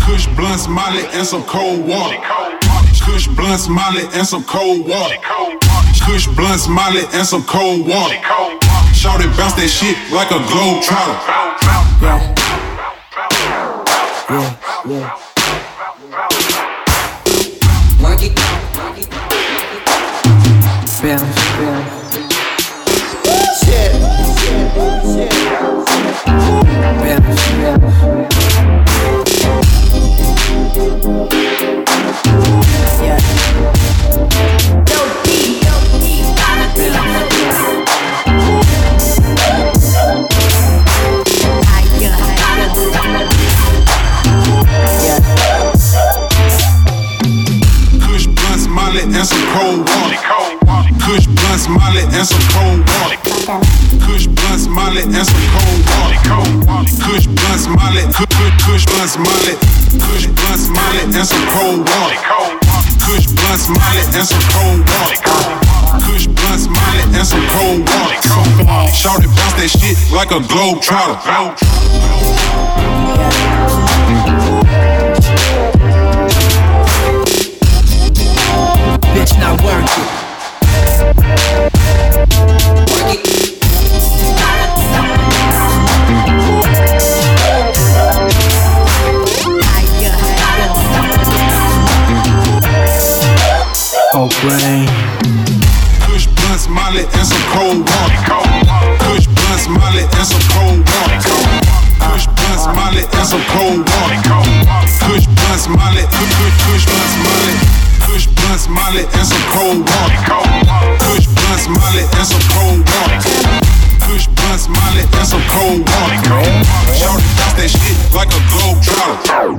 Kush blunts, Molly, and some cold water. Kush blunts, Molly, and some cold water. Kush blunts, Molly, and some cold water. Shorty bounce that shit like a globe trotter. Work it. Bounce. Shit. Bounce. Yeah. Kush blunts, Molly, and some cold water. Kush blunts, Molly, and some cold water. Kush blunts, Molly, and some cold water. Kush blunts, Molly, Kush blunts, Molly. Kush blunts, Molly, and some cold water. Kush blunts, Molly, and some cold water. Kush blunts, Molly, and some cold water. Shorty bounce that shit like a globe trotter. Bitch, now work it. Work it. Oh, brain. Kush blunts, Molly, and some cold water. Kush blunts, Molly, and some cold water. Kush blunts, Molly, and some cold water. Kush blunts, Molly, Kush blunts, Molly. Kush blunts, Molly, and some cold water. Kush blunts, Molly, and some cold water. Kush blunts, Molly, and some cold water. Shorty bounce that shit like a globe trotter.